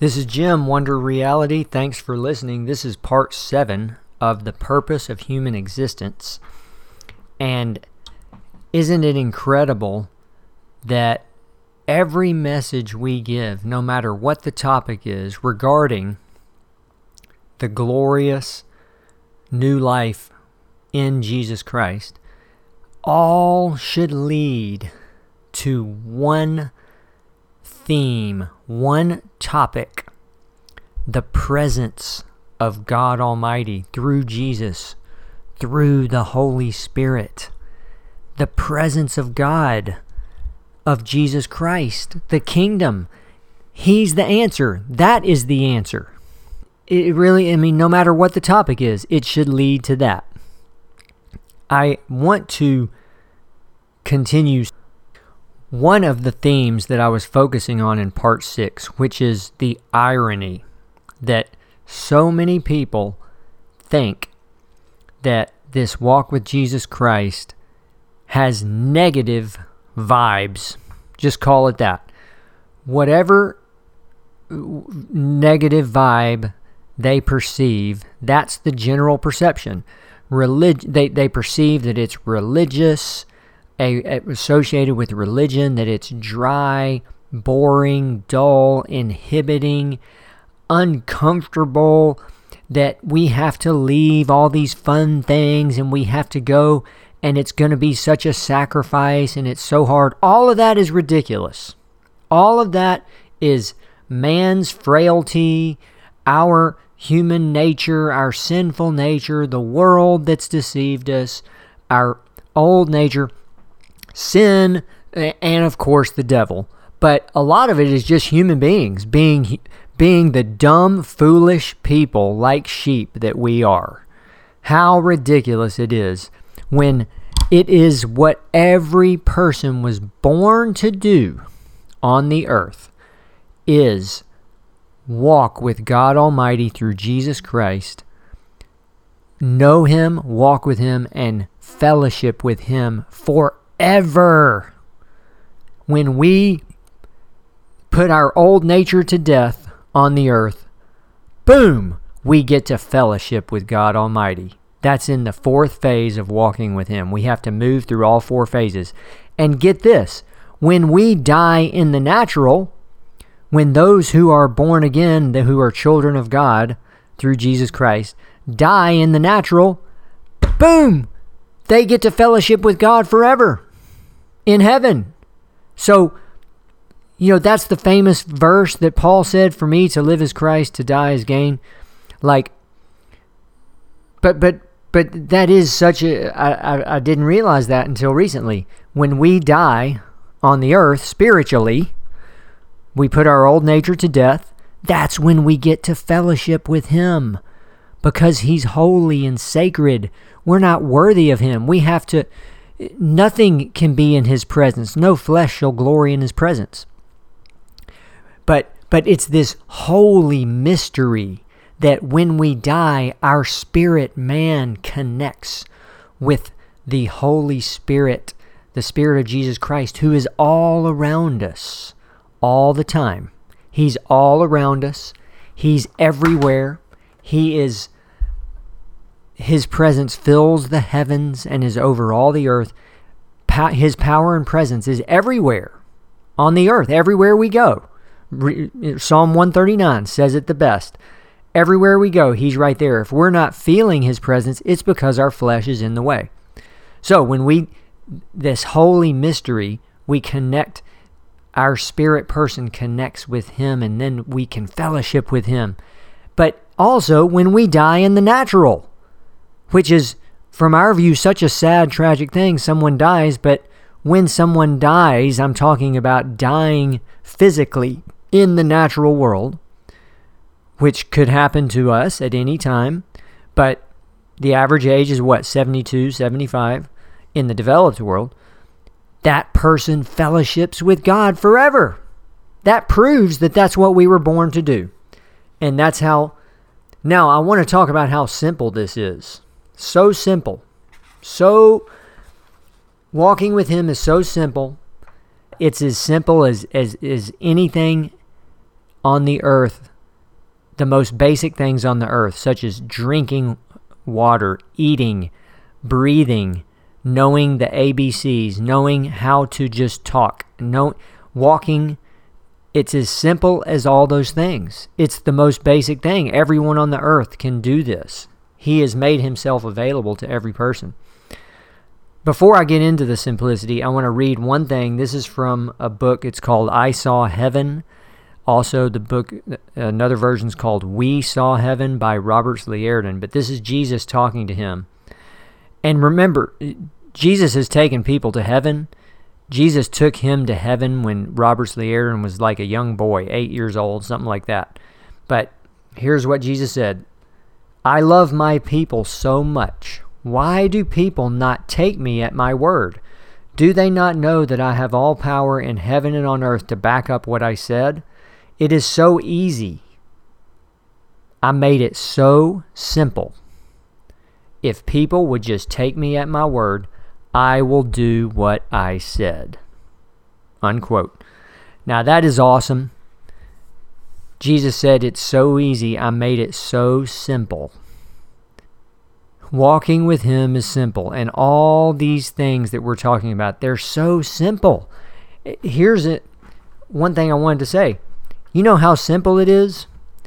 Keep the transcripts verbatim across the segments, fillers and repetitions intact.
This is Jim, Wonder Reality. Thanks for listening. This is part seven of The Purpose of Human Existence. And isn't it incredible that every message we give, no matter what the topic is, regarding the glorious new life in Jesus Christ, all should lead to one theme, one topic: the presence of God Almighty through Jesus, through the Holy Spirit. The presence of God, of Jesus Christ, the kingdom. He's the answer. That is the answer. It really, I mean, no matter what the topic is, it should lead to that. I want to continue one of the themes that I was focusing on in part six, which is the irony that so many people think that this walk with Jesus Christ has negative vibes. Just call it that. Whatever negative vibe they perceive, that's the general perception. Relig- they, they perceive that it's religious, a, a, associated with religion, that it's dry, boring, dull, inhibiting, uncomfortable, that we have to leave all these fun things and we have to go and it's going to be such a sacrifice and it's so hard. All of that is ridiculous. All of that is man's frailty, our human nature, our sinful nature, the world that's deceived us, our old nature, sin, and of course the devil. But a lot of it is just human beings being being the dumb, foolish people like sheep that we are. How ridiculous it is when it is what every person was born to do on the earth, is walk with God Almighty through Jesus Christ, know Him, walk with Him, and fellowship with Him forever. When we put our old nature to death on the earth, boom, we get to fellowship with God Almighty. That's in the fourth phase of walking with Him. We have to move through all four phases. And get this, when we die in the natural, when those who are born again, who are children of God through Jesus Christ, die in the natural, boom, they get to fellowship with God forever in heaven. So, you know, that's the famous verse that Paul said, for me to live is Christ, to die is gain. Like, but, but, but that is such a, I, I, I didn't realize that until recently. When we die on the earth spiritually, we put our old nature to death. That's when we get to fellowship with Him, because He's holy and sacred. We're not worthy of Him. We have to, nothing can be in His presence. No flesh shall glory in His presence. But, but it's this holy mystery that when we die, our spirit man connects with the Holy Spirit, the Spirit of Jesus Christ, who is all around us all the time. He's all around us. He's everywhere. He is, His presence fills the heavens and is over all the earth. Pa- His power and presence is everywhere on the earth, everywhere we go. Psalm one thirty-nine says it the best. Everywhere we go, He's right there. If we're not feeling His presence, it's because our flesh is in the way. So when we, this holy mystery, we connect, our spirit person connects with Him, and then we can fellowship with Him. But also when we die in the natural, which is, from our view, such a sad, tragic thing. Someone dies, but when someone dies, I'm talking about dying physically in the natural world, which could happen to us at any time, but the average age is what, seventy-two, seventy-five in the developed world. That person fellowships with God forever. That proves that that's what we were born to do. And that's how, now I want to talk about how simple this is. So simple. So, walking with Him is so simple. It's as simple as, as, as anything on the earth the most basic things on the earth, such as drinking water, eating, breathing, knowing the A B Cs, knowing how to just talk, know, walking. It's as simple as all those things. It's the most basic thing. Everyone on the earth can do this. He has made himself available to every person. Before I get into the simplicity, I want to read one thing. This is from a book. It's called I Saw Heaven. Also, the book, another version is called We Saw Heaven by Robert Liardon. But this is Jesus talking to him. And remember, Jesus has taken people to heaven. Jesus took him to heaven when Robert Liardon was like a young boy, eight years old, something like that. But here's what Jesus said. I love my people so much. Why do people not take me at my word? Do they not know that I have all power in heaven and on earth to back up what I said? It is so easy. I made it so simple. If people would just take me at my word, I will do what I said. Unquote. Now that is awesome. Jesus said it's so easy, I made it so simple. Walking with him is simple, and all these things that we're talking about, they're so simple. Here's it. One thing I wanted to say. You know how simple it is?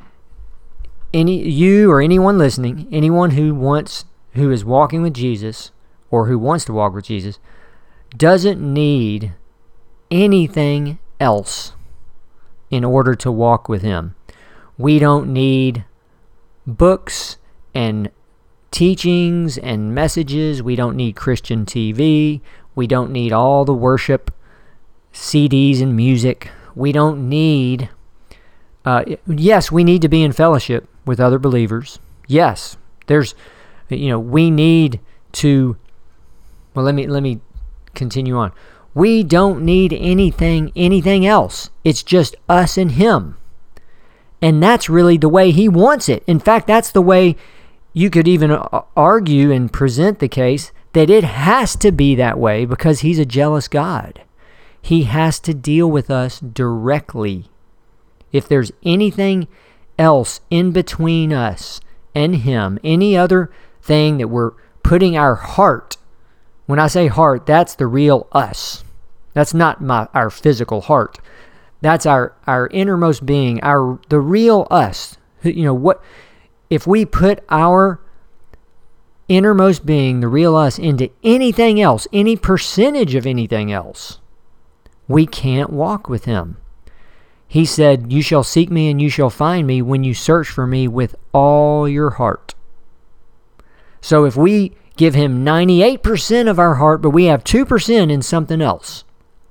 Any you or anyone listening, anyone who wants who is walking with Jesus or who wants to walk with Jesus, doesn't need anything else in order to walk with him. We don't need books and teachings and messages. We don't need Christian T V. We don't need all the worship C Ds and music. We don't need... Uh, yes, we need to be in fellowship with other believers. Yes, there's... You know, we need to... Well, let me let me continue on. We don't need anything anything else. It's just us and him. And that's really the way he wants it. In fact, that's the way you could even argue and present the case that it has to be that way because he's a jealous God. He has to deal with us directly. If there's anything else in between us and him, any other thing that we're putting our heart, when I say heart, that's the real us. That's not my our physical heart. That's our, our innermost being, our the real us. You know, what if we put our innermost being, the real us, into anything else, any percentage of anything else, we can't walk with him. He said, you shall seek me and you shall find me when you search for me with all your heart. So if we give him ninety-eight percent of our heart, but we have two percent in something else,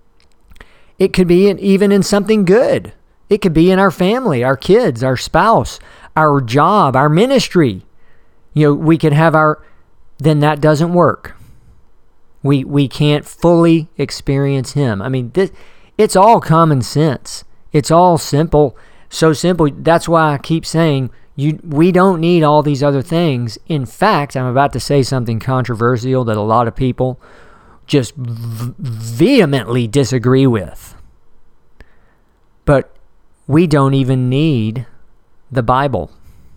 it could be in, even in something good. It could be in our family, our kids, our spouse, our job, our ministry. You know, we could have our, then that doesn't work. We we can't fully experience him. I mean, this, it's all common sense. It's all simple, so simple. That's why I keep saying you. we don't need all these other things. In fact, I'm about to say something controversial that a lot of people just v- vehemently disagree with. But we don't even need the Bible.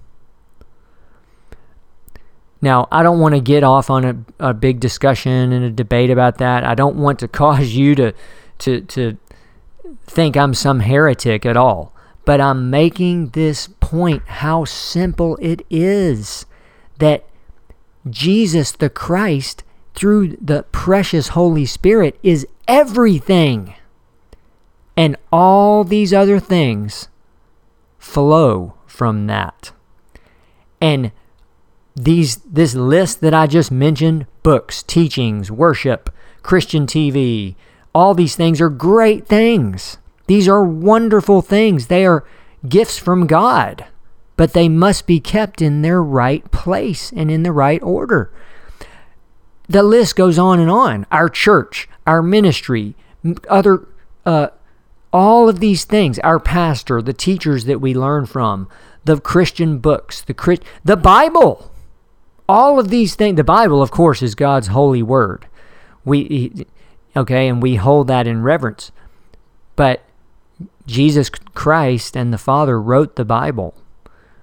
Now, I don't want to get off on a, a big discussion and a debate about that. I don't want to cause you to to to think I'm some heretic at all. But I'm making this point how simple it is that Jesus the Christ, through the precious Holy Spirit, is everything. And all these other things flow from that. And these this list that I just mentioned, books, teachings, worship, Christian T V, all these things are great things. These are wonderful things. They are gifts from God, but they must be kept in their right place and in the right order. The list goes on and on. Our church, our ministry, other, uh, all of these things, our pastor, the teachers that we learn from, the Christian books, the Christ, the Bible, all of these things. The Bible, of course, is God's holy word. We, okay, and we hold that in reverence. But Jesus Christ and the Father wrote the Bible.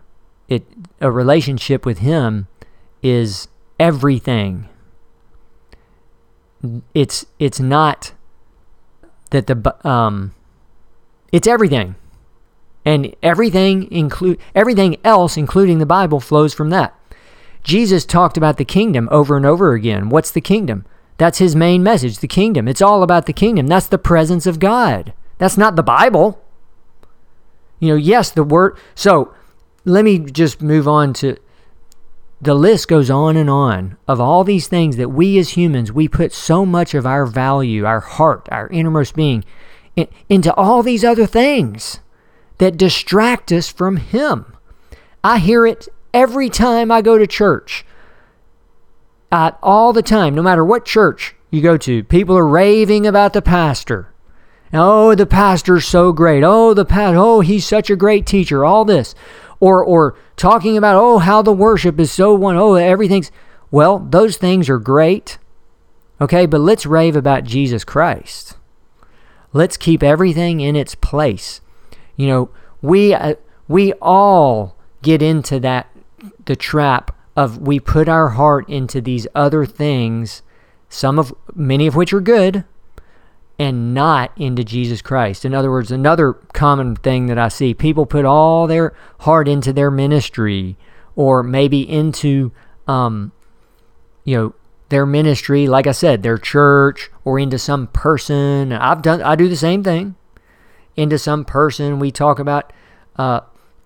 it a relationship with Him is everything. It's it's not that the um, it's everything, and everything include everything else, including the Bible, flows from that. Jesus talked about the kingdom over and over again. What's the kingdom? That's His main message, the kingdom. It's all about the kingdom. That's the presence of God. That's not the Bible. You know, yes, the word. So let me just move on to, the list goes on and on of all these things that we as humans, we put so much of our value, our heart, our innermost being in, into all these other things that distract us from Him. I hear it every time I go to church. Uh, all the time, no matter what church you go to, people are raving about the pastor. Oh, the pastor's so great. Oh, the pa- oh, he's such a great teacher. All this. Or or talking about, oh, how the worship is so one. Oh, everything's... Well, those things are great. Okay, but let's rave about Jesus Christ. Let's keep everything in its place. You know, we uh, we all get into that, the trap of we put our heart into these other things, some of, many of which are good, and not into Jesus Christ. In other words, another common thing that I see, people put all their heart into their ministry, or maybe into, um, you know, their ministry, like I said, their church, or into some person. I've done, I do the same thing. Into some person, we talk about, uh,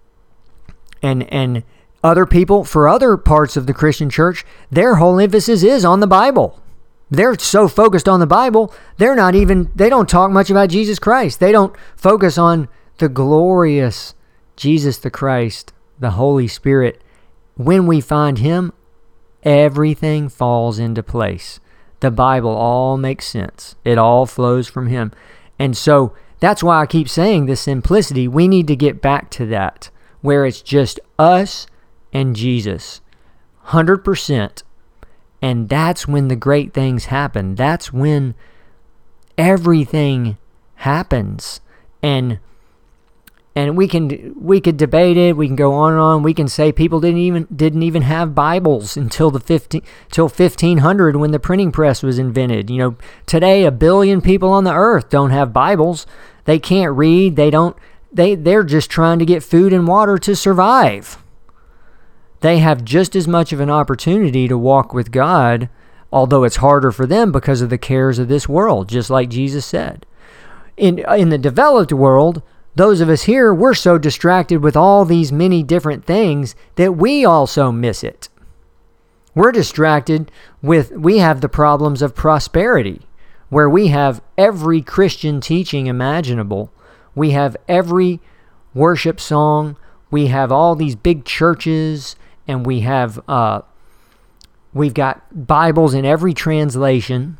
and and other people, for other parts of the Christian church, their whole emphasis is on the Bible. They're so focused on the Bible, they're not even, they don't talk much about Jesus Christ. They don't focus on the glorious Jesus the Christ, the Holy Spirit. When we find Him, everything falls into place. The Bible all makes sense. It all flows from Him. And so that's why I keep saying the simplicity. We need to get back to that, where it's just us and Jesus, one hundred percent. And that's when the great things happen. That's when everything happens. And and we can we could debate it. We can go on and on. We can say people didn't even didn't even have Bibles until the fifteen till fifteen hundred, when the printing press was invented. You know, today a billion people on the earth don't have Bibles. They can't read. They don't. They they're just trying to get food and water to survive. They have just as much of an opportunity to walk with God, although it's harder for them because of the cares of this world, just like Jesus said. In in the developed world, those of us here, we're so distracted with all these many different things that we also miss it. We're distracted with, we have the problems of prosperity, where we have every Christian teaching imaginable. We have every worship song. We have all these big churches. And we have, uh, we've got Bibles in every translation.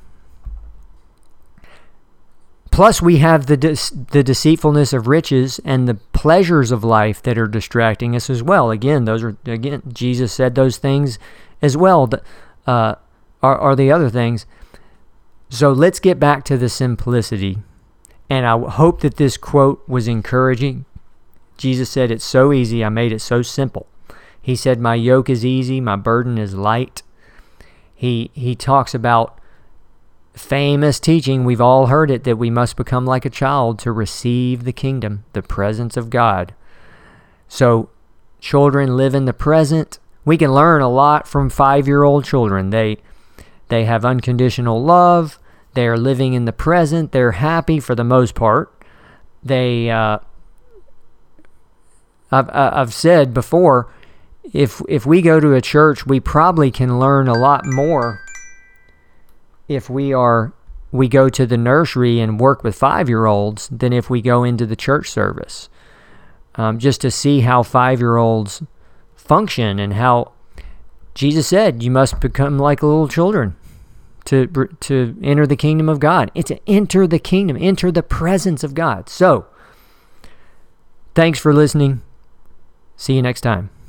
Plus, we have the de- the deceitfulness of riches and the pleasures of life that are distracting us as well. Again, those are again Jesus said those things as well. Uh, are are the other things. So let's get back to the simplicity. And I hope that this quote was encouraging. Jesus said, "It's so easy. I made it so simple." He said, "My yoke is easy, my burden is light." He he talks about famous teaching, we've all heard it, that we must become like a child to receive the kingdom, the presence of God. So children live in the present. We can learn a lot from five-year-old children. They they have unconditional love. They are living in the present. They're happy for the most part. They, uh, I've I've said before, If if we go to a church, we probably can learn a lot more if we are we go to the nursery and work with five-year-olds than if we go into the church service. Um, just to see how five-year-olds function and how Jesus said you must become like little children to to enter the kingdom of God. It's to enter the kingdom, enter the presence of God. So, thanks for listening. See you next time.